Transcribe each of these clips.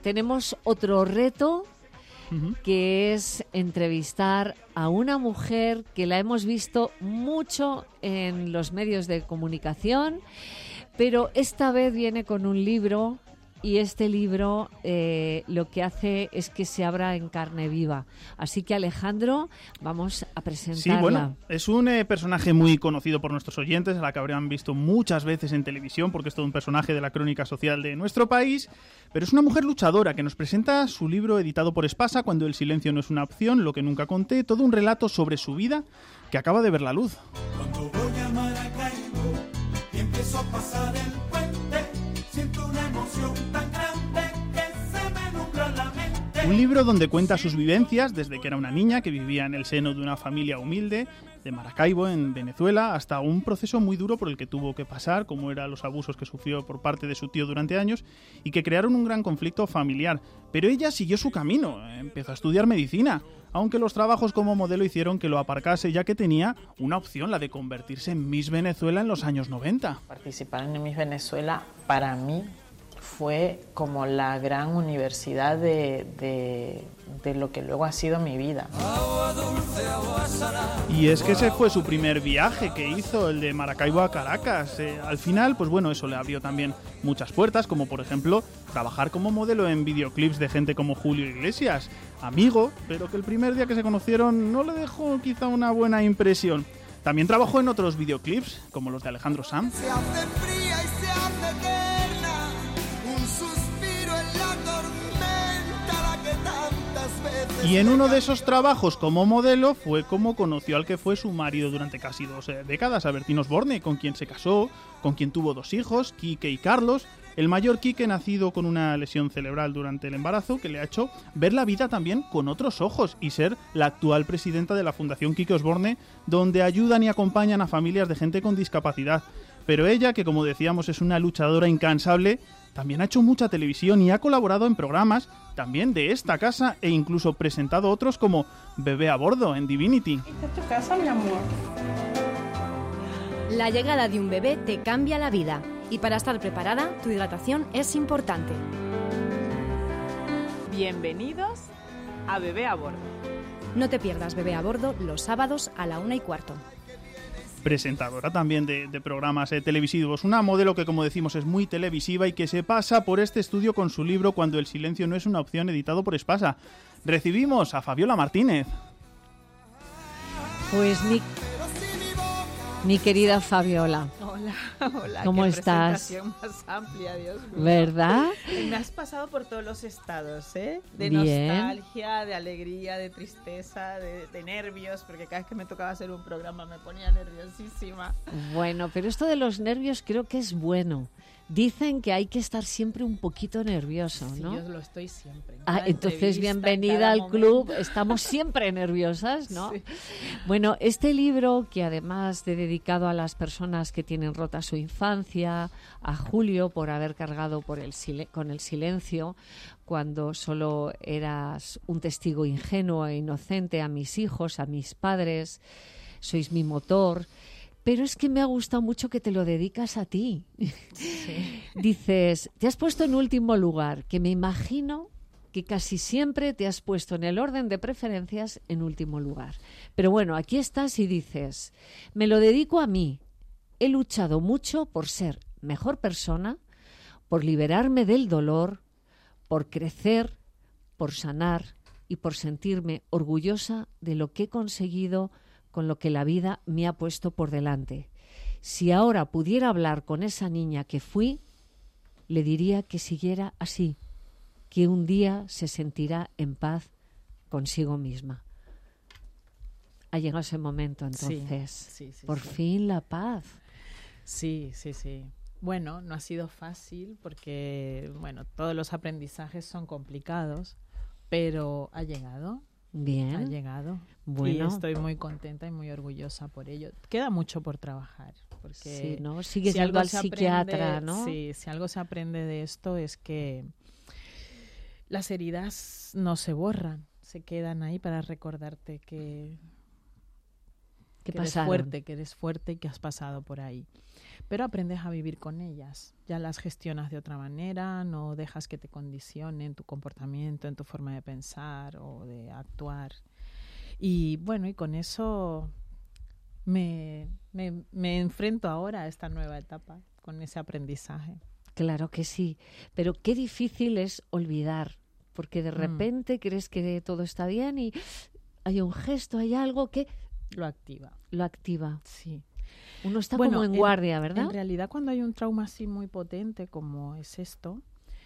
Tenemos otro reto, que es entrevistar a una mujer que la hemos visto mucho en los medios de comunicación, pero esta vez viene con un libro. Y este libro lo que hace es que se abra en carne viva. Así que, Alejandro, vamos a presentarla. Sí, bueno, es un personaje muy conocido por nuestros oyentes, a la que habrían visto muchas veces en televisión, porque es todo un personaje de la crónica social de nuestro país. Pero es una mujer luchadora que nos presenta su libro editado por Espasa, Cuando el silencio no es una opción, lo que nunca conté, todo un relato sobre su vida que acaba de ver la luz. Cuando voy a Maracaibo y empiezo a pasar el puente, siento una emoción tan grande que se me nubla la mente. Un libro donde cuenta sus vivencias desde que era una niña que vivía en el seno de una familia humilde de Maracaibo, en Venezuela, hasta un proceso muy duro por el que tuvo que pasar, como eran los abusos que sufrió por parte de su tío durante años y que crearon un gran conflicto familiar. Pero ella siguió su camino, empezó a estudiar medicina, aunque los trabajos como modelo hicieron que lo aparcase, ya que tenía una opción, la de convertirse en Miss Venezuela en los años 90. Participar en Miss Venezuela para mí fue como la gran universidad de lo que luego ha sido mi vida. Y es que ese fue su primer viaje que hizo, el de Maracaibo a Caracas. Al final, pues bueno, eso le abrió también muchas puertas, como por ejemplo trabajar como modelo en videoclips de gente como Julio Iglesias, amigo, pero que el primer día que se conocieron no le dejó quizá una buena impresión. También trabajó en otros videoclips, como los de Alejandro Sanz. Se hace fría y se hace eterna, un suspiro en la tormenta, la que tantas veces... Y en uno de esos trabajos como modelo fue como conoció al que fue su marido durante casi 2 décadas, a Bertín Osborne, con quien se casó, con quien tuvo 2 hijos, Quique y Carlos. El mayor, Quique, nacido con una lesión cerebral durante el embarazo, que le ha hecho ver la vida también con otros ojos y ser la actual presidenta de la Fundación Quique Osborne, donde ayudan y acompañan a familias de gente con discapacidad. Pero ella, que como decíamos es una luchadora incansable, también ha hecho mucha televisión y ha colaborado en programas también de esta casa e incluso presentado otros como Bebé a bordo en Divinity. Esta es tu casa, mi amor. La llegada de un bebé te cambia la vida y para estar preparada, tu hidratación es importante. Bienvenidos a Bebé a Bordo. No te pierdas Bebé a bordo los sábados a la 1:15. Presentadora también de programas televisivos, una modelo que, como decimos, es muy televisiva y que se pasa por este estudio con su libro Cuando el silencio no es una opción, editado por Espasa. Recibimos a Fabiola Martínez. Pues mi querida Fabiola. Hola, ¿Cómo qué estás? Presentación más amplia, Dios mío. ¿Verdad? Me has pasado por todos los estados, ¿eh? De Bien. nostalgia, de alegría, de tristeza, de nervios, porque cada vez que me tocaba hacer un programa me ponía nerviosísima. Bueno, pero esto de los nervios creo que es bueno. Dicen que hay que estar siempre un poquito nervioso, ¿no? Sí, yo lo estoy siempre. en cada Entonces entrevista, bienvenida en cada al momento. club. Estamos siempre nerviosas, ¿no? Sí. Bueno, este libro, que además de dedicado a las personas que tienen rota su infancia, a Julio por haber cargado con el silencio cuando solo eras un testigo ingenuo e inocente, a mis hijos, a mis padres, sois mi motor. Pero es que me ha gustado mucho que te lo dedicas a ti. Sí. Dices, te has puesto en último lugar, que me imagino que casi siempre te has puesto en el orden de preferencias en último lugar. Pero bueno, aquí estás y dices, me lo dedico a mí. He luchado mucho por ser mejor persona, por liberarme del dolor, por crecer, por sanar y por sentirme orgullosa de lo que he conseguido con lo que la vida me ha puesto por delante. Si ahora pudiera hablar con esa niña que fui, le diría que siguiera así, que un día se sentirá en paz consigo misma. Ha llegado ese momento, entonces. Sí, Por fin la paz. Sí. Bueno, no ha sido fácil porque, bueno, todos los aprendizajes son complicados, pero ha llegado. Bien. Ha llegado. Bueno. Y estoy muy contenta y muy orgullosa por ello. Queda mucho por trabajar. Porque Sí, ¿no? Sigues si yendo algo al se psiquiatra, aprende, ¿no? Sí, si algo se aprende de esto es que las heridas no se borran, se quedan ahí para recordarte que Que eres pasaron. fuerte, que eres fuerte y que has pasado por ahí. Pero aprendes a vivir con ellas. Ya las gestionas de otra manera, no dejas que te condicionen tu comportamiento, en tu forma de pensar o de actuar. Y bueno, y con eso me enfrento ahora a esta nueva etapa, con ese aprendizaje. Claro que sí, pero qué difícil es olvidar, porque de repente crees que todo está bien y hay un gesto, hay algo que Lo activa. lo activa. Sí. Uno está Bueno, como en guardia, ¿verdad? En realidad, cuando hay un trauma así muy potente como es esto,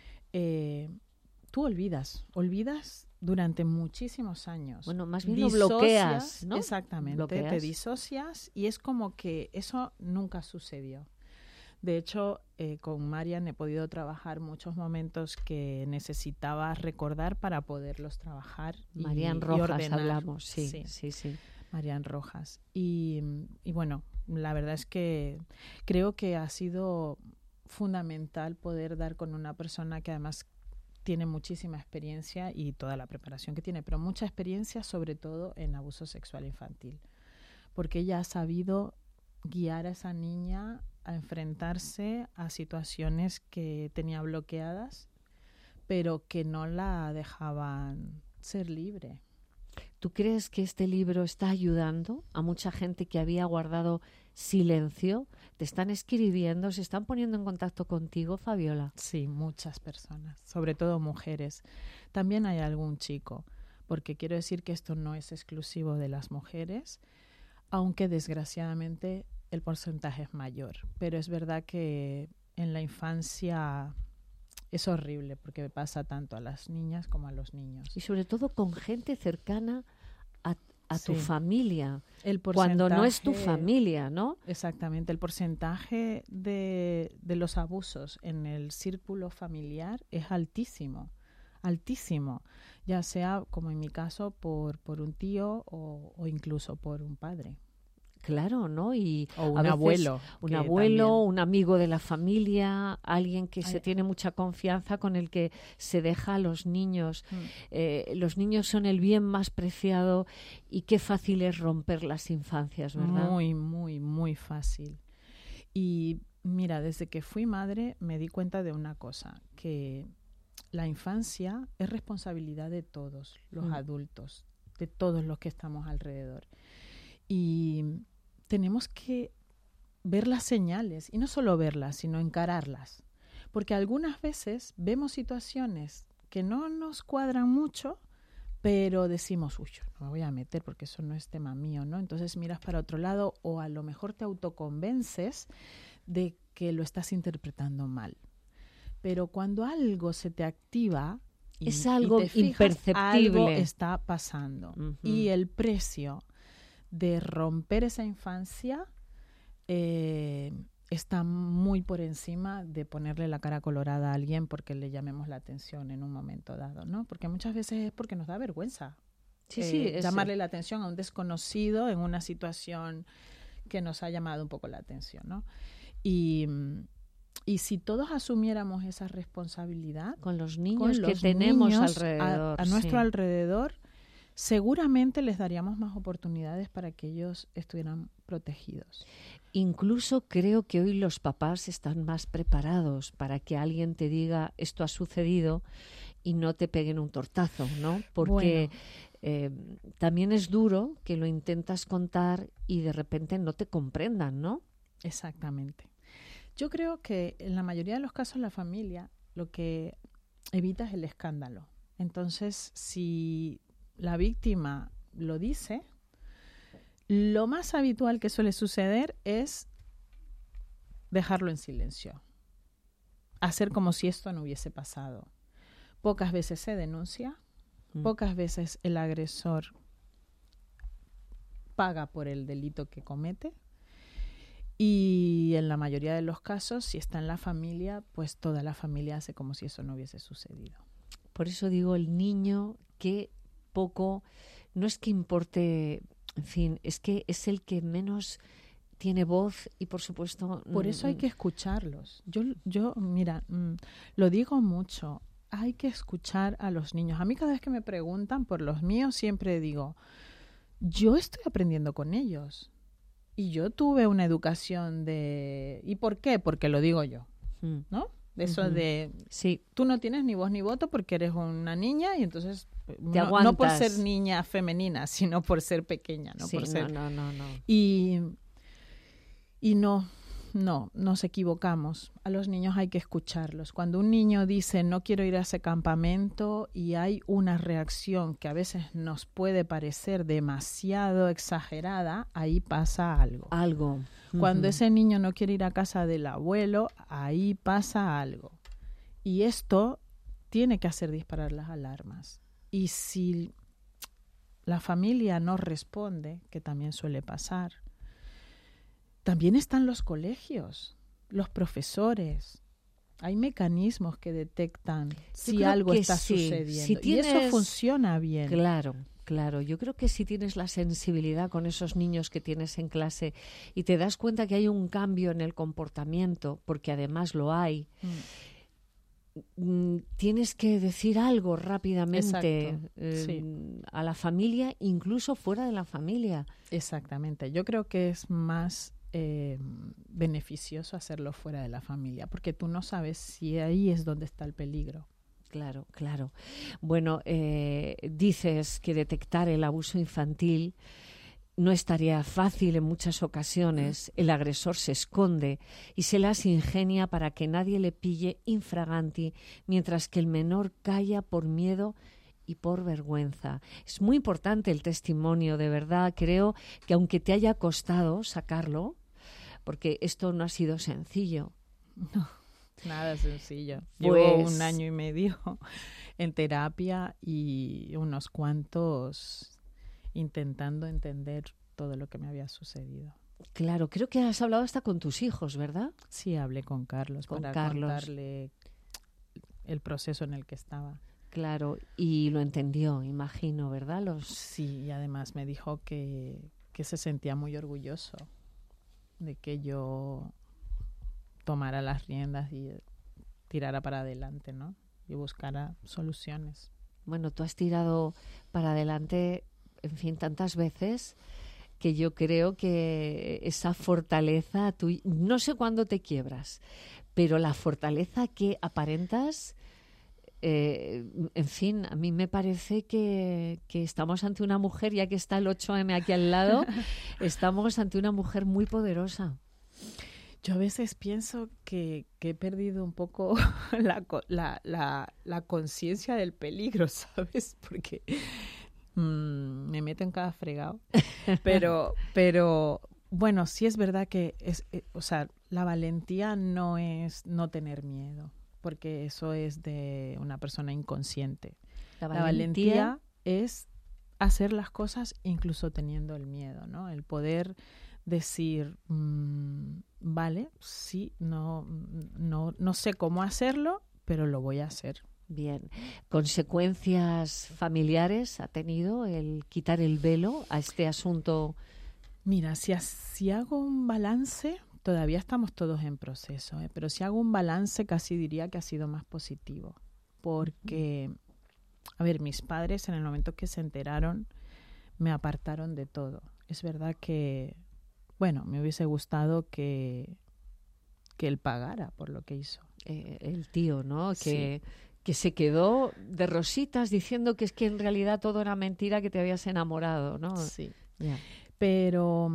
tú olvidas durante muchísimos años. Bueno, más bien lo bloqueas, ¿no? Exactamente, Bloqueas. te disocias y es como que eso nunca sucedió. De hecho, con Marian he podido trabajar muchos momentos que necesitaba recordar para poderlos trabajar. Marian y Rojas ordenar. hablamos, sí. Marian Rojas. Y bueno, la verdad es que creo que ha sido fundamental poder dar con una persona que además tiene muchísima experiencia y toda la preparación que tiene, pero mucha experiencia sobre todo en abuso sexual infantil, porque ella ha sabido guiar a esa niña a enfrentarse a situaciones que tenía bloqueadas, pero que no la dejaban ser libre. ¿Tú crees que este libro está ayudando a mucha gente que había guardado silencio? ¿Te están escribiendo? ¿Se están poniendo en contacto contigo, Fabiola? Sí, muchas personas, sobre todo mujeres. También hay algún chico, porque quiero decir que esto no es exclusivo de las mujeres, aunque desgraciadamente el porcentaje es mayor. Pero es verdad que en la infancia es horrible porque pasa tanto a las niñas como a los niños. Y sobre todo con gente cercana a tu Sí. familia, El cuando no es tu porcentaje- familia, ¿no? Exactamente, el porcentaje de los abusos en el círculo familiar es altísimo, altísimo, ya sea, como en mi caso, por un tío o incluso por un padre. Claro, ¿no? Y O a un veces abuelo. un que abuelo, también- un amigo de la familia, alguien que se Ay. tiene mucha confianza, con el que se deja a los niños. Mm. Los niños son el bien más preciado y qué fácil es romper las infancias, ¿verdad? Muy, muy, muy fácil. Y mira, desde que fui madre me di cuenta de una cosa, que la infancia es responsabilidad de todos los adultos, de todos los que estamos alrededor. Y tenemos que ver las señales, y no solo verlas, sino encararlas. Porque algunas veces vemos situaciones que no nos cuadran mucho, pero decimos, uy, yo no me voy a meter porque eso no es tema mío, ¿no? Entonces miras para otro lado o a lo mejor te autoconvences de que lo estás interpretando mal. Pero cuando algo se te activa Es algo te fijas, imperceptible. algo está pasando. Ujú. Y el precio de romper esa infancia está muy por encima de ponerle la cara colorada a alguien porque le llamemos la atención en un momento dado, ¿no? Porque muchas veces es porque nos da vergüenza Sí, llamarle la atención a un desconocido en una situación que nos ha llamado un poco la atención, ¿no? Y si todos asumiéramos esa responsabilidad con los con niños que los tenemos niños alrededor. a nuestro sí. alrededor, seguramente les daríamos más oportunidades para que ellos estuvieran protegidos. Incluso creo que hoy los papás están más preparados para que alguien te diga esto ha sucedido y no te peguen un tortazo, ¿no? Porque también es duro que lo intentas contar y de repente no te comprendan, ¿no? Exactamente. Yo creo que en la mayoría de los casos la familia lo que evita es el escándalo. Entonces, si la víctima lo dice, lo más habitual que suele suceder es dejarlo en silencio, hacer como si esto no hubiese pasado. Pocas veces se denuncia, pocas veces el agresor paga por el delito que comete. Y en la mayoría de los casos, si está en la familia, pues toda la familia hace como si eso no hubiese sucedido. Por eso digo, el niño que poco, no es que importe, en fin, es que es el que menos tiene voz y por supuesto... Por eso hay que escucharlos. Yo mira, lo digo mucho, hay que escuchar a los niños. A mí cada vez que me preguntan por los míos siempre digo, yo estoy aprendiendo con ellos. Y yo tuve una educación de... ¿Y por qué? Porque lo digo yo, ¿no? De eso de... Sí. Tú no tienes ni voz ni voto porque eres una niña y entonces... Te no por aguantas. ser niña femenina, sino por ser pequeña, ¿no? Sí, Por ser... no. Y no, nos equivocamos. A los niños hay que escucharlos. Cuando un niño dice no quiero ir a ese campamento y hay una reacción que a veces nos puede parecer demasiado exagerada, ahí pasa algo. Algo. Cuando ese niño no quiere ir a casa del abuelo, ahí pasa algo. Y esto tiene que hacer disparar las alarmas. Y si la familia no responde, que también suele pasar, también están los colegios, los profesores. Hay mecanismos que detectan si creo algo que está sí. sucediendo. Si Y eso tienes- funciona bien. Claro. Yo creo que si tienes la sensibilidad con esos niños que tienes en clase y te das cuenta que hay un cambio en el comportamiento, porque además lo hay, tienes que decir algo rápidamente Exacto, sí. a la familia, incluso fuera de la familia. Exactamente. Yo creo que es más beneficioso hacerlo fuera de la familia, porque tú no sabes si ahí es donde está el peligro. Claro. Bueno, dices que detectar el abuso infantil no es tarea fácil en muchas ocasiones. El agresor se esconde y se las ingenia para que nadie le pille infraganti, mientras que el menor calla por miedo y por vergüenza. Es muy importante el testimonio, de verdad. Creo que aunque te haya costado sacarlo, porque esto no ha sido sencillo. No, nada sencillo. Pues- Llevo 1 año y medio en terapia y unos cuantos intentando entender todo lo que me había sucedido. Claro, creo que has hablado hasta con tus hijos, ¿verdad? Sí, hablé con Carlos Con para Carlos. contarle el proceso en el que estaba. Claro, y lo entendió, imagino, ¿verdad? Sí, y además me dijo que se sentía muy orgulloso de que yo tomara las riendas y tirara para adelante, ¿no? Y buscara soluciones. Bueno, tú has tirado para adelante, en fin, tantas veces que yo creo que esa fortaleza, no sé cuándo te quiebras, pero la fortaleza que aparentas, en fin, a mí me parece que estamos ante una mujer, ya que está el 8M aquí al lado, estamos ante una mujer muy poderosa. Yo a veces pienso que he perdido un poco la conciencia del peligro, ¿sabes? Porque me meto en cada fregado. Pero bueno, sí es verdad que o sea, la valentía no es no tener miedo, porque eso es de una persona inconsciente. La valentía es hacer las cosas incluso teniendo el miedo, ¿no? El poder decir, vale, sí, no sé cómo hacerlo, pero lo voy a hacer. Bien. ¿Consecuencias familiares ha tenido el quitar el velo a este asunto? Mira, si hago un balance, todavía estamos todos en proceso, pero si hago un balance casi diría que ha sido más positivo. Porque, a ver, mis padres en el momento que se enteraron me apartaron de todo. Es verdad que, bueno, me hubiese gustado que él pagara por lo que hizo. El tío, ¿no? Sí. Que se quedó de rositas diciendo que es que en realidad todo era mentira, que te habías enamorado, ¿no? Sí. Ya. Pero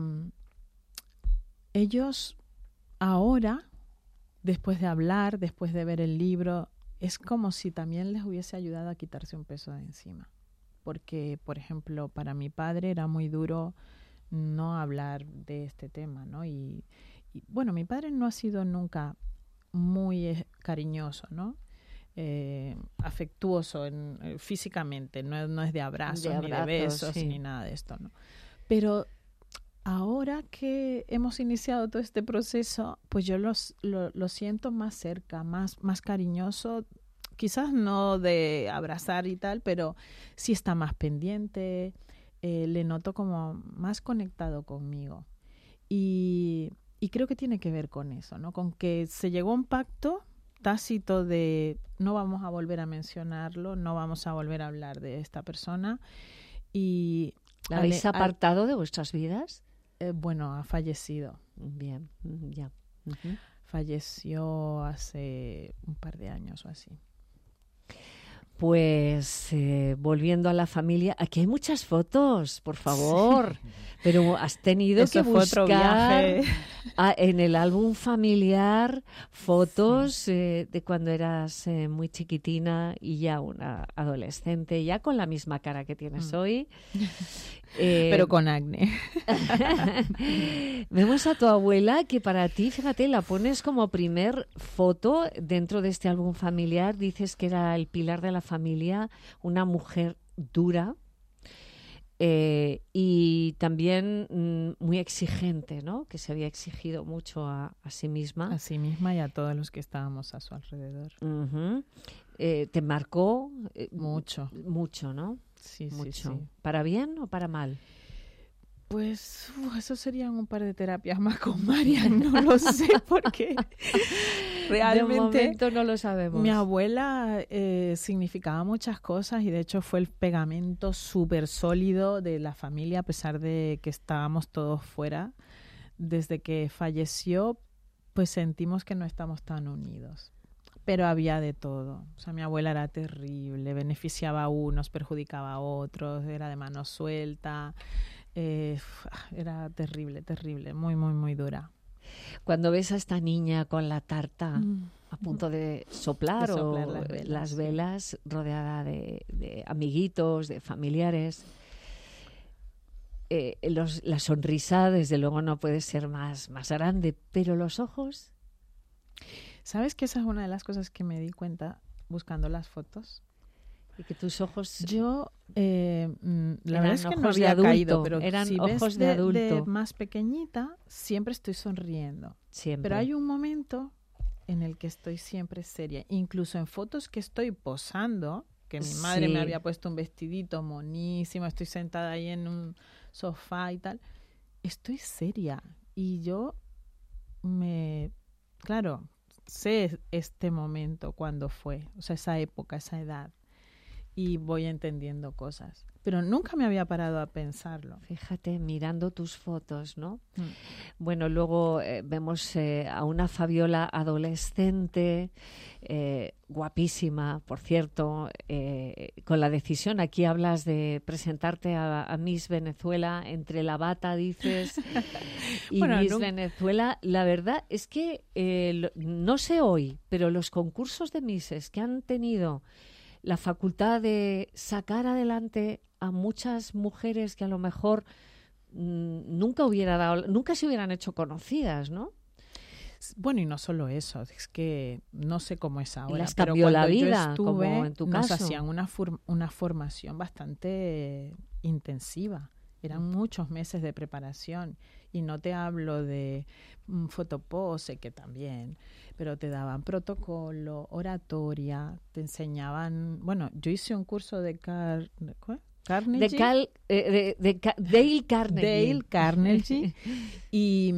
ellos ahora, después de hablar, después de ver el libro, es como si también les hubiese ayudado a quitarse un peso de encima. Porque, por ejemplo, para mi padre era muy duro no hablar de este tema, ¿no? Y bueno, mi padre no ha sido nunca muy cariñoso, ¿no? Afectuoso físicamente, no es de abrazos, ni de besos, sí. ni nada de esto, ¿no? Pero ahora que hemos iniciado todo este proceso, pues yo lo siento más cerca, más cariñoso, quizás no de abrazar y tal, pero sí está más pendiente, le noto como más conectado conmigo. Y creo que tiene que ver con eso, ¿no? Con que se llegó a un pacto tácito de no vamos a volver a mencionarlo, no vamos a volver a hablar de esta persona. Y ¿La habéis apartado de vuestras vidas? Bueno, ha fallecido. Bien, ya. Ujú. Falleció hace un par de años o así. Pues volviendo a la familia, aquí hay muchas fotos, por favor, pero has tenido Eso que fue otro buscar viaje. en el álbum familiar fotos de cuando eras muy chiquitina y ya una adolescente, ya con la misma cara que tienes hoy. Pero con acné. Vemos a tu abuela que para ti, fíjate, la pones como primer foto dentro de este álbum familiar. Dices que era el pilar de la familia, una mujer dura y también muy exigente, ¿no? Que se había exigido mucho a sí misma. A sí misma y a todos los que estábamos a su alrededor. Ujú. Te marcó Mucho. mucho, ¿no? Sí, Mucho. sí, sí. ¿Para bien o para mal? Pues eso serían un par de terapias más con Marian, no lo sé, porque realmente de momento no lo sabemos. mi abuela significaba muchas cosas y de hecho fue el pegamento súper sólido de la familia a pesar de que estábamos todos fuera. Desde que falleció, pues sentimos que no estamos tan unidos. Pero había de todo. O sea, mi abuela era terrible, beneficiaba a unos, perjudicaba a otros, era de mano suelta. Era terrible, terrible, muy, muy, muy dura. Cuando ves a esta niña con la tarta a punto de soplar, De soplar o las velas rodeada de amiguitos, de familiares, la sonrisa desde luego no puede ser más grande, pero los ojos... ¿Sabes que esa es una de las cosas que me di cuenta buscando las fotos? Y que tus ojos... Yo, la verdad es que no ojos de había adulto, caído, pero eran si ojos ves de de adulto. más pequeñita, siempre estoy sonriendo. Siempre. Pero hay un momento en el que estoy siempre seria. Incluso en fotos que estoy posando, que mi madre Sí. me había puesto un vestidito monísimo, estoy sentada ahí en un sofá y tal, estoy seria. Y yo claro, sé este momento cuando fue, o sea, esa época, esa edad, y voy entendiendo cosas. Pero nunca me había parado a pensarlo. Fíjate, mirando tus fotos, ¿no? Bueno, luego vemos a una Fabiola adolescente, guapísima, por cierto, con la decisión, aquí hablas de presentarte a Miss Venezuela, entre la bata, dices, y Bueno, Miss Venezuela. La verdad es que, no sé hoy, pero los concursos de Misses que han tenido la facultad de sacar adelante a muchas mujeres que a lo mejor nunca se hubieran hecho conocidas, ¿no? Bueno, y no solo eso, es que no sé cómo es ahora. les pero cambió la cuando yo vida, estuve, como en tu nos caso. hacían una formación bastante intensiva. Eran muchos meses de preparación. Y no te hablo de fotopose, que también, pero te daban protocolo, oratoria, te enseñaban... Bueno, yo hice un curso de Carnegie. Dale Carnegie. Dale Carnegie. y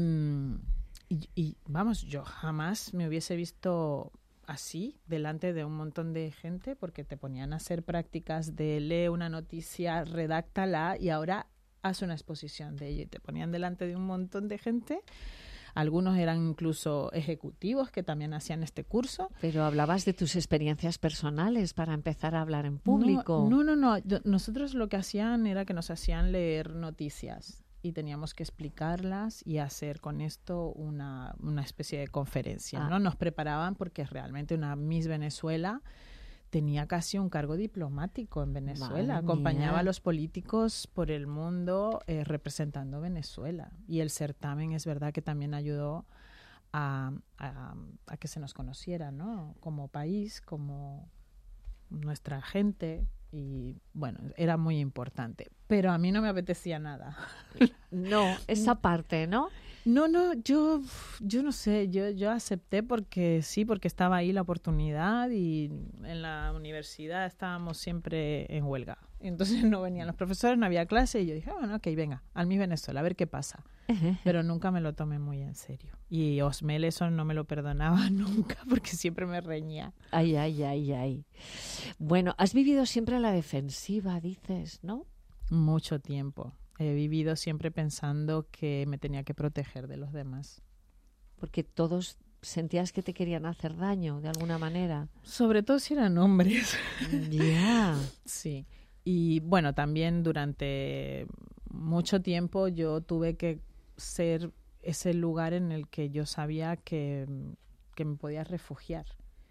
vamos, yo jamás me hubiese visto así delante de un montón de gente porque te ponían a hacer prácticas de lee una noticia, redáctala y ahora haz una exposición de ello. Y te ponían delante de un montón de gente. Algunos eran incluso ejecutivos que también hacían este curso. Pero hablabas de tus experiencias personales para empezar a hablar en público. No. Nosotros lo que hacían era que nos hacían leer noticias y teníamos que explicarlas y hacer con esto una especie de conferencia, ¿no? Nos preparaban porque realmente una Miss Venezuela tenía casi un cargo diplomático en Venezuela. Acompañaba a los políticos por el mundo representando Venezuela. Y el certamen es verdad que también ayudó a que se nos conociera, ¿no? Como país, como nuestra gente. Y bueno, era muy importante. Pero a mí no me apetecía nada. No, esa parte, ¿no? No, yo no sé, yo acepté porque estaba ahí la oportunidad y en la universidad estábamos siempre en huelga. Entonces no venían los profesores, no había clase y yo dije, bueno, ok, venga, al Miss Venezuela, a ver qué pasa. Pero nunca me lo tomé muy en serio. Y Osmel eso no me lo perdonaba nunca porque siempre me reñía. Ay. Bueno, has vivido siempre a la defensiva, dices, ¿no? Mucho tiempo. He vivido siempre pensando que me tenía que proteger de los demás. Porque todos sentías que te querían hacer daño de alguna manera. Sobre todo si eran hombres. Ya. Sí. Y bueno, también durante mucho tiempo yo tuve que ser ese lugar en el que yo sabía que me podía refugiar.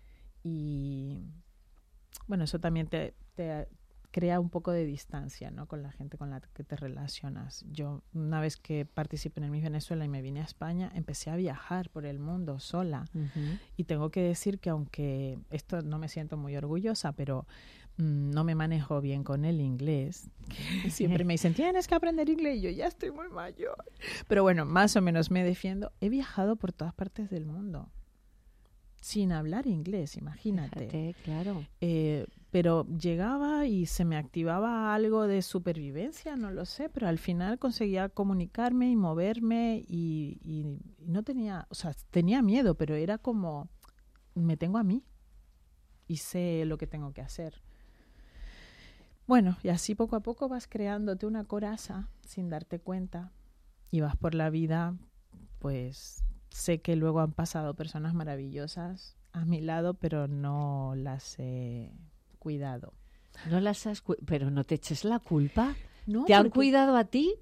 Y bueno, eso también te crea un poco de distancia, ¿no?, con la gente con la que te relacionas. Yo, una vez que participé en el Miss Venezuela y me vine a España, empecé a viajar por el mundo sola. Uh-huh. Y tengo que decir que, aunque esto no me siento muy orgullosa, pero no me manejo bien con el inglés. Siempre me dicen, tienes que aprender inglés. Y yo, ya estoy muy mayor. Pero bueno, más o menos me defiendo. He viajado por todas partes del mundo sin hablar inglés, imagínate. Fíjate, claro. Pero llegaba y se me activaba algo de supervivencia, no lo sé, pero al final conseguía comunicarme y moverme y no tenía, o sea, tenía miedo, pero era como, me tengo a mí y sé lo que tengo que hacer. Bueno, y así poco a poco vas creándote una coraza sin darte cuenta y vas por la vida, pues sé que luego han pasado personas maravillosas a mi lado, pero no las he cuidado. No las has pero no te eches la culpa. No, ¿Te han porque cuidado a ti?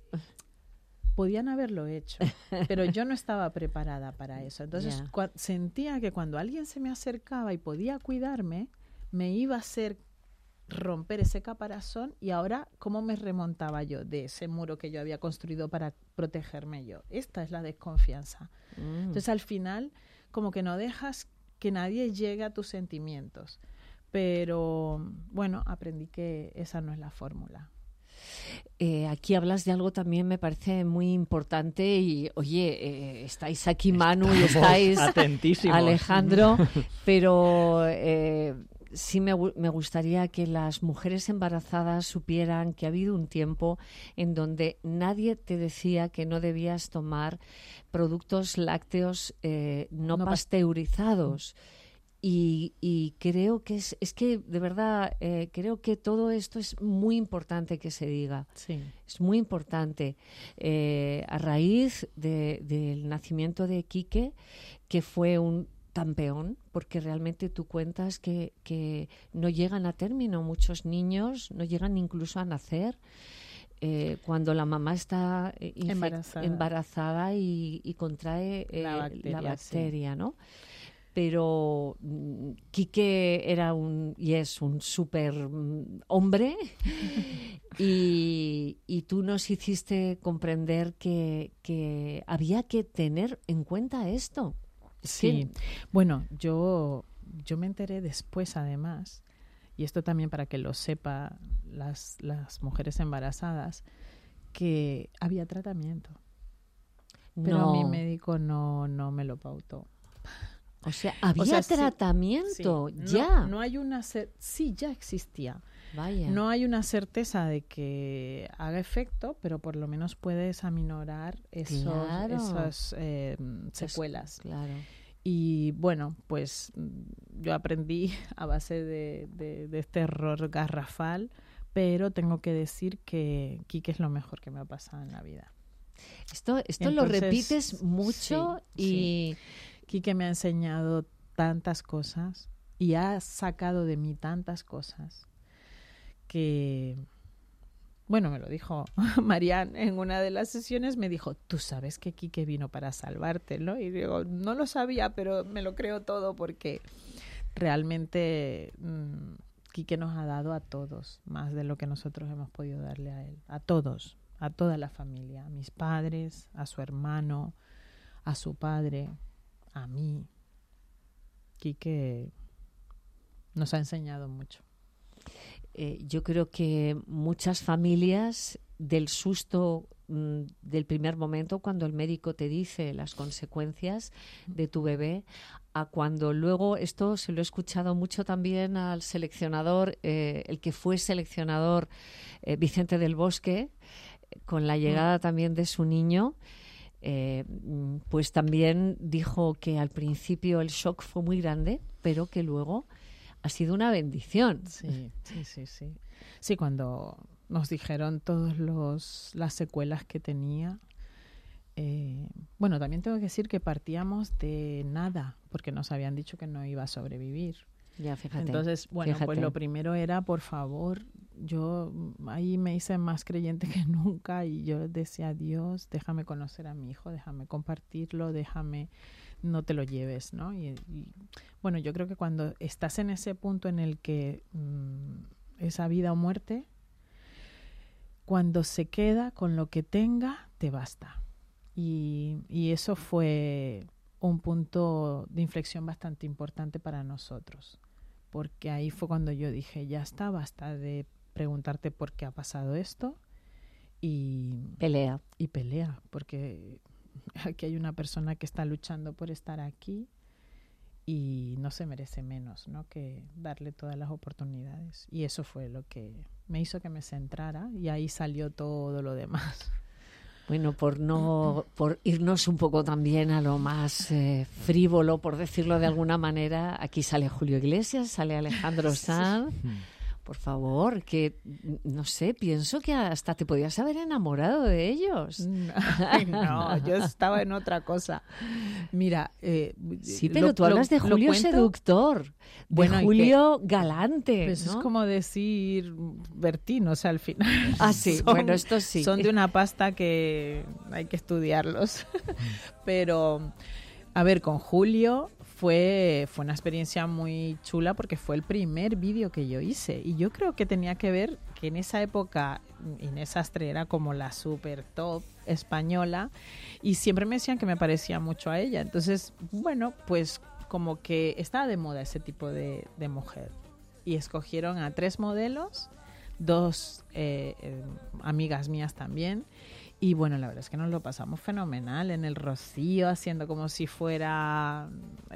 podían haberlo hecho, pero yo no estaba preparada para eso. Entonces sentía que cuando alguien se me acercaba y podía cuidarme, me iba a hacer romper ese caparazón, y ahora ¿cómo me remontaba yo de ese muro que yo había construido para protegerme yo? Esta es la desconfianza. Entonces al final como que no dejas que nadie llegue a tus sentimientos, pero bueno, aprendí que esa no es la fórmula. Aquí hablas de algo también me parece muy importante y, oye, estáis aquí Manu y estáis atentísimos. Alejandro, pero sí me gustaría que las mujeres embarazadas supieran que ha habido un tiempo en donde nadie te decía que no debías tomar productos lácteos no pasteurizados. Y creo que es que de verdad creo que todo esto es muy importante que se diga. Sí. Es muy importante. A raíz del nacimiento de Quique, que fue un campeón, porque realmente tú cuentas que no llegan a término muchos niños, no llegan incluso a nacer. Cuando la mamá está embarazada y contrae la bacteria, sí. ¿No? Pero Quique era es un súper hombre y tú nos hiciste comprender que había que tener en cuenta esto. Sí, bueno, yo me enteré después, además, y esto también para que lo sepa las mujeres embarazadas, que había tratamiento. Pero mi médico no me lo pautó. O sea, había tratamiento, sí, ya. No hay sí, ya existía. Vaya. No hay una certeza de que haga efecto, pero por lo menos puedes aminorar esas secuelas. Claro. Y bueno, pues yo aprendí a base de este error garrafal, pero tengo que decir que Quique es lo mejor que me ha pasado en la vida. Esto entonces, lo repites mucho y... Sí. Quique me ha enseñado tantas cosas y ha sacado de mí tantas cosas que, bueno, me lo dijo Marianne en una de las sesiones, me dijo, tú sabes que Quique vino para salvarte, ¿no? Y digo, no lo sabía, pero me lo creo todo porque realmente Quique nos ha dado a todos más de lo que nosotros hemos podido darle a él, a todos, a toda la familia, a mis padres, a su hermano, a su padre, a mí. Quique nos ha enseñado mucho. Yo creo que muchas familias, del susto del primer momento, cuando el médico te dice las consecuencias de tu bebé, a cuando luego, esto se lo he escuchado mucho también al seleccionador, el que fue seleccionador, Vicente del Bosque, con la llegada también de su niño. Pues también dijo que al principio el shock fue muy grande, pero que luego ha sido una bendición. Sí. Sí, cuando nos dijeron todas las secuelas que tenía. Bueno, también tengo que decir que partíamos de nada, porque nos habían dicho que no iba a sobrevivir. Ya, fíjate. Entonces, bueno, fíjate. pues lo primero era, por favor, yo ahí me hice más creyente que nunca y yo decía, Dios, déjame conocer a mi hijo, déjame compartirlo, no te lo lleves, ¿no? Y bueno, yo creo que cuando estás en ese punto en el que esa vida o muerte, cuando se queda con lo que tenga, te basta. Y eso fue un punto de inflexión bastante importante para nosotros, porque ahí fue cuando yo dije, ya está, basta de preguntarte por qué ha pasado esto y pelea, porque aquí hay una persona que está luchando por estar aquí y no se merece menos, ¿no?, que darle todas las oportunidades. Y eso fue lo que me hizo que me centrara y ahí salió todo lo demás. Bueno, por irnos un poco también a lo más frívolo, por decirlo de alguna manera, aquí sale Julio Iglesias, sale Alejandro Sanz. Por favor, que no sé, pienso que hasta te podías haber enamorado de ellos. No, yo estaba en otra cosa. Mira, sí, pero tú hablas de Julio seductor, de Julio galante. Pues ¿no? Es como decir Bertín, o sea, al final. Ah, sí, bueno, esto sí. Son de una pasta que hay que estudiarlos. Pero, a ver, con Julio fue una experiencia muy chula porque fue el primer vídeo que yo hice y yo creo que tenía que ver que en esa época Inés Sastre era como la super top española y siempre me decían que me parecía mucho a ella. Entonces, bueno, pues como que estaba de moda ese tipo de mujer y escogieron a 3 modelos, 2 amigas mías también. Y bueno, la verdad es que nos lo pasamos fenomenal en el Rocío, haciendo como si fuera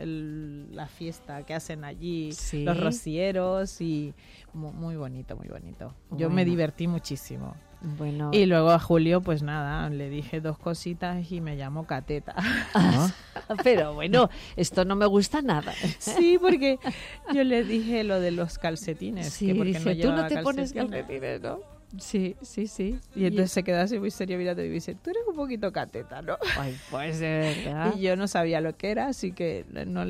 la fiesta que hacen allí, ¿sí?, los rocieros, y muy bonito, muy bonito. Yo me divertí muchísimo. Bueno. Y luego a Julio, pues nada, le dije 2 cositas y me llamo Cateta. Pero bueno, esto no me gusta nada. Sí, porque yo le dije lo de los calcetines. Sí, que porque dije, no tú no te calcetines. pones calcetines, ¿no? Sí. Y entonces se quedó así muy serio mirando y me dice, tú eres un poquito cateta, ¿no? Ay, pues de verdad. Y yo no sabía lo que era, así que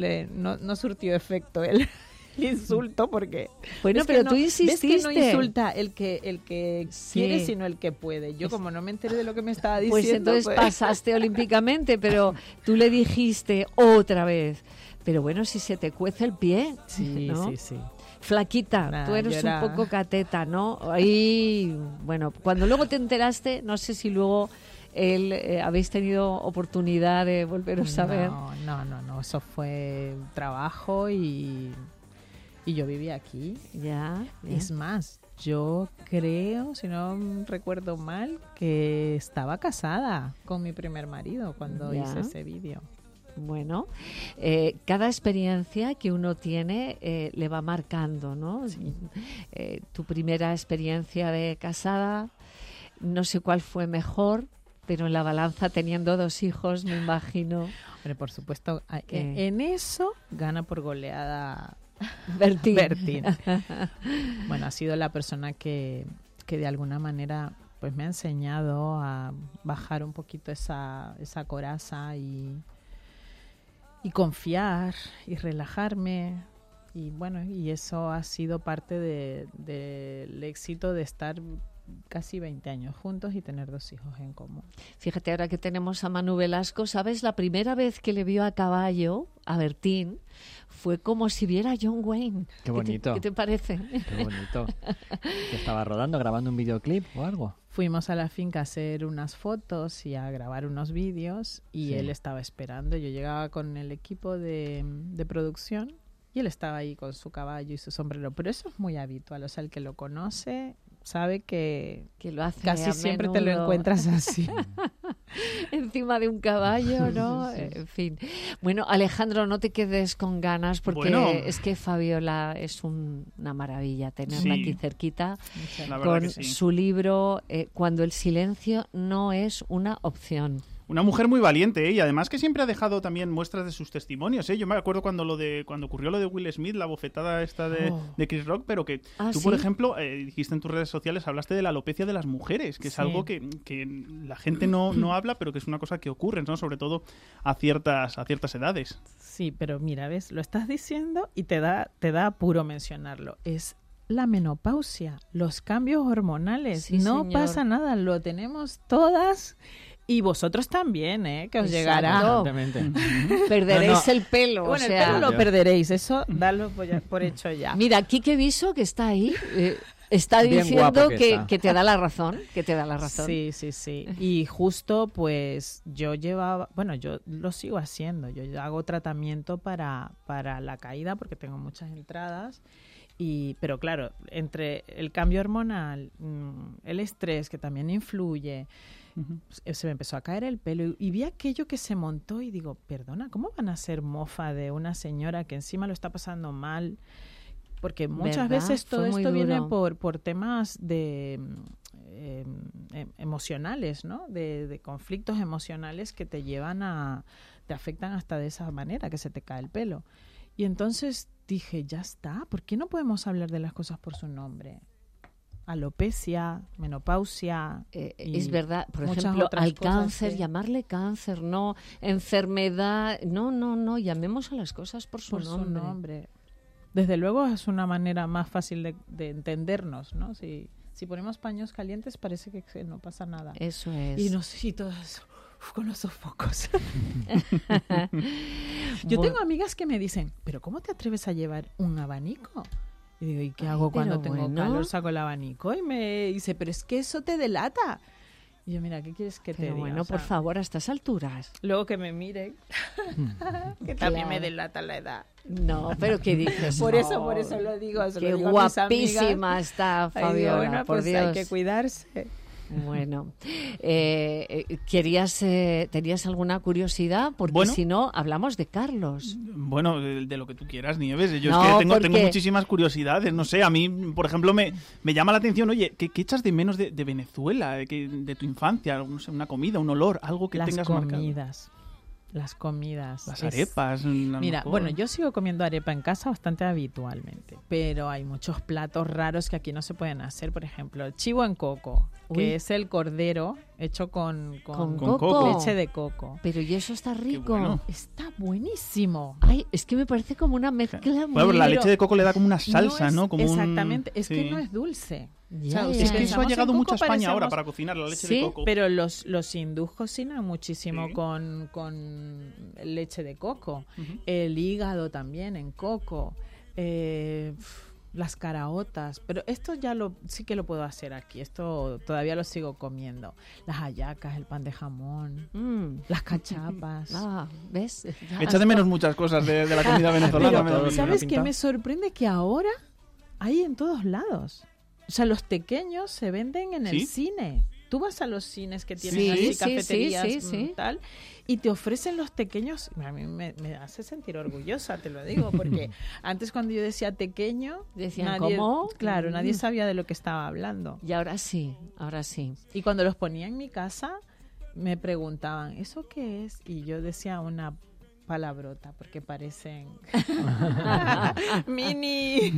no surtió efecto el insulto porque... Bueno, pero tú insististe. ¿Ves que no insulta el que sí, quiere, sino el que puede? Yo como no me enteré de lo que me estaba diciendo... Pues entonces pasaste olímpicamente, pero tú le dijiste otra vez. Pero bueno, si se te cuece el pie, sí, ¿no? Sí. Flaquita, tú eres un poco cateta, ¿no? Ahí, bueno, cuando luego te enteraste, no sé si luego habéis tenido oportunidad de volveros a ver. No, eso fue trabajo y yo vivía aquí. Ya. Es más, yo creo, si no recuerdo mal, que estaba casada con mi primer marido cuando hice ese vídeo. Bueno, cada experiencia que uno tiene le va marcando, ¿no? Sí. Tu primera experiencia de casada, no sé cuál fue mejor, pero en la balanza teniendo 2 hijos, me imagino. Hombre, por supuesto, en eso gana por goleada Bertín. Bueno, ha sido la persona que de alguna manera pues me ha enseñado a bajar un poquito esa coraza y confiar y relajarme y bueno, y eso ha sido parte del éxito de estar casi 20 años juntos y tener 2 hijos en común. Fíjate, ahora que tenemos a Manu Velasco, ¿sabes? La primera vez que le vio a caballo, a Bertín, fue como si viera a John Wayne. Qué bonito. ¿Qué te parece? Qué bonito. ¿Que estaba rodando, grabando un videoclip o algo? Fuimos a la finca a hacer unas fotos y a grabar unos vídeos y él estaba esperando. Yo llegaba con el equipo de producción y él estaba ahí con su caballo y su sombrero. Pero eso es muy habitual, o sea, el que lo conoce sabe que lo hace casi siempre te lo encuentras así. Encima de un caballo, ¿no? Sí. En fin. Bueno, Alejandro, no te quedes con ganas porque es que Fabiola es una maravilla tenerla aquí cerquita con su libro Cuando el silencio no es una opción. Una mujer muy valiente, ¿eh? Y además que siempre ha dejado también muestras de sus testimonios, ¿eh? Yo me acuerdo cuando ocurrió lo de Will Smith, la bofetada esta de Chris Rock, pero que tú, por ejemplo, dijiste en tus redes sociales, hablaste de la alopecia de las mujeres, que es algo que la gente no habla, pero que es una cosa que ocurre, ¿no? Sobre todo a ciertas edades. Sí, pero mira, ves, lo estás diciendo y te da apuro mencionarlo. Es la menopausia, los cambios hormonales. Sí, no señor. pasa nada, lo tenemos todas. Y vosotros también, que os Exacto. llegará. Constantemente. Perderéis el pelo. Bueno, o sea, el pelo lo perderéis, eso dalo por hecho ya. Mira, Quique Viso, que está ahí, está Bien diciendo guapo que está. que te da la razón, Sí. Y justo pues yo lo sigo haciendo. Yo hago tratamiento para la caída porque tengo muchas entradas. Pero claro, entre el cambio hormonal, el estrés que también influye, se me empezó a caer el pelo y vi aquello que se montó y digo, perdona, ¿cómo van a hacer mofa de una señora que encima lo está pasando mal? Porque muchas ¿Verdad? veces todo Fue muy esto viene duro. por temas de emocionales, ¿no? De conflictos emocionales que te llevan te afectan hasta de esa manera, que se te cae el pelo. Y entonces dije, ya está, ¿por qué no podemos hablar de las cosas por su nombre? Alopecia, menopausia. es verdad, por muchas ejemplo, otras al cosas cáncer, que- llamarle cáncer, no enfermedad, no, llamemos a las cosas por su por nombre. su nombre. Desde luego es una manera más fácil de entendernos, ¿no? Si ponemos paños calientes parece que no pasa nada. Eso es. Y no sé si todas con los sofocos. Yo tengo amigas que me dicen, ¿pero cómo te atreves a llevar un abanico? Y digo, ¿y qué hago pero cuando tengo bueno. calor? Saco el abanico y me dice, pero es que eso te delata. Y yo, mira, ¿qué quieres que te Pero diga? bueno, O sea, por favor, a estas alturas. luego que me miren, que también me delata la edad. No, pero ¿qué dices? Por No. eso lo digo. se Qué lo digo a mis amigas. guapísima está Ay, digo, Fabiola, bueno, por pues Dios. hay que cuidarse. Bueno, ¿tenías alguna curiosidad? Porque Bueno. si no, hablamos de Carlos. Bueno, de lo que tú quieras, Nieves. Yo No, es que tengo porque- muchísimas curiosidades. No sé, a mí, por ejemplo, me llama la atención, oye, ¿qué echas de menos de Venezuela? De tu infancia, no sé, una comida, un olor, algo que Las tengas marcado. comidas. Las comidas. Las Es- arepas. Mira, bueno, yo sigo comiendo arepa en casa bastante habitualmente, pero hay muchos platos raros que aquí no se pueden hacer. Por ejemplo, el chivo en coco, Uy. que es el cordero hecho con Con coco. leche de coco. Pero y eso está rico. bueno. Está buenísimo. Ay, es que me parece como una mezcla muy... Bueno, la pero leche de coco le da como una salsa, es- ¿no? Como exactamente, es sí. que no es dulce. Ya, O sea, ya. Es que eso ha pensamos llegado en mucho a coco, España ahora parecemos- para cocinar la leche Sí, de coco. Pero los hindús cocinan muchísimo Sí. con leche de coco. Ujú. El hígado también en coco. Las caraotas. Pero esto sí que lo puedo hacer aquí. Esto todavía lo sigo comiendo. Las hallacas, el pan de jamón, Mm. las cachapas. Ah, ¿ves? Ya. Me echa de menos muchas cosas de la comida venezolana. Pero, me da a mí. ¿sabes qué pinta. me sorprende? Que ahora hay en todos lados. O sea, los tequeños se venden en el ¿Sí? cine. Tú vas a los cines que tienen Sí, así sí, cafeterías sí, sí. tal y te ofrecen los tequeños. A mí me hace sentir orgullosa, te lo digo, porque antes cuando yo decía tequeño, Decían, ¿cómo? Claro, nadie Mm. sabía de lo que estaba hablando. Y ahora sí, ahora sí. Y cuando los ponía en mi casa, me preguntaban, ¿eso qué es? Y yo decía una palabrota, porque parecen mini.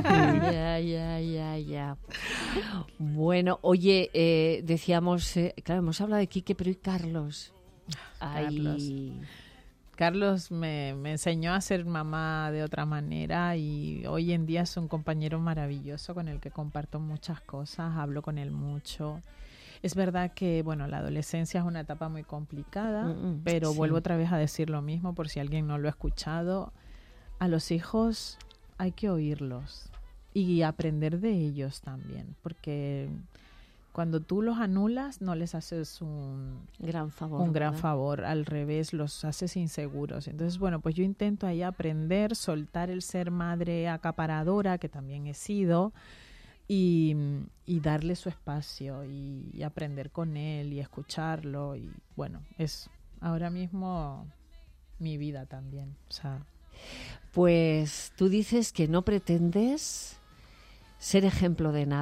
Ya. Bueno, oye, decíamos, claro, hemos hablado de Quique, pero ¿y Carlos? Ay, Carlos me enseñó a ser mamá de otra manera y hoy en día es un compañero maravilloso con el que comparto muchas cosas, hablo con él mucho. Es verdad que, bueno, la adolescencia es una etapa muy complicada, pero sí. vuelvo otra vez a decir lo mismo por si alguien no lo ha escuchado. A los hijos hay que oírlos y aprender de ellos también, porque cuando tú los anulas no les haces un gran favor. gran ¿verdad? favor, al revés, los haces inseguros. Entonces, bueno, pues yo intento ahí aprender, soltar el ser madre acaparadora, que también he sido, y darle su espacio y aprender con él y escucharlo. Y bueno, es ahora mismo mi vida también. O sea, Pues tú dices que no pretendes ser ejemplo de nada,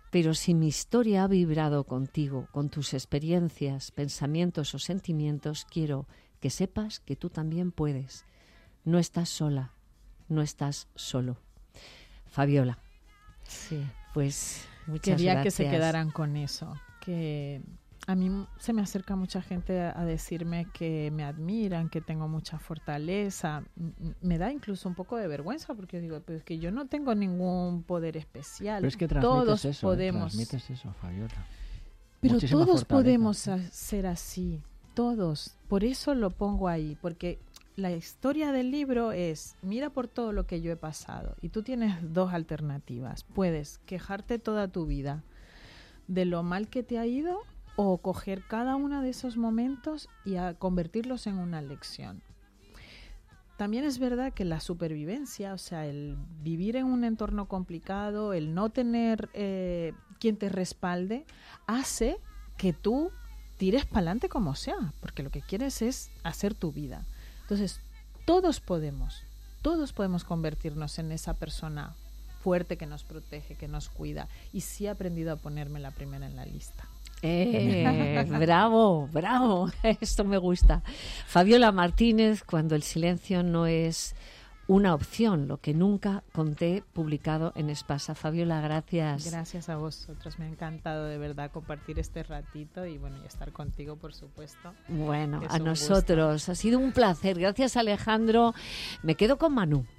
pero si mi historia ha vibrado contigo, con tus experiencias, pensamientos o sentimientos, quiero que sepas que tú también puedes. No estás sola, no estás solo. Fabiola. Sí. Pues muchas Quería gracias. que se quedaran con eso, que a mí se me acerca mucha gente a decirme que me admiran, que tengo mucha fortaleza. Me da incluso un poco de vergüenza porque yo digo, pero es que yo no tengo ningún poder especial. Pero es que todos eso, podemos. transmites eso, Fabiola. Pero Muchísima todos fortaleza. podemos ser así, todos. Por eso lo pongo ahí, porque la historia del libro es, mira por todo lo que yo he pasado y tú tienes dos alternativas. Puedes quejarte toda tu vida de lo mal que te ha ido o coger cada uno de esos momentos y convertirlos en una lección. También es verdad que la supervivencia, o sea, el vivir en un entorno complicado, el no tener quien te respalde, hace que tú tires para adelante como sea, porque lo que quieres es hacer tu vida. Entonces, todos podemos convertirnos en esa persona fuerte que nos protege, que nos cuida. Y sí he aprendido a ponerme la primera en la lista. Bravo, bravo, esto me gusta. Fabiola Martínez, Cuando el silencio no es una opción, lo que nunca conté, publicado en Espasa. Fabiola, gracias. Gracias a vosotros, me ha encantado de verdad compartir este ratito y bueno, y estar contigo, por supuesto. Bueno, Es a un nosotros gusto. ha sido un placer. Gracias, Alejandro. Me quedo con Manu.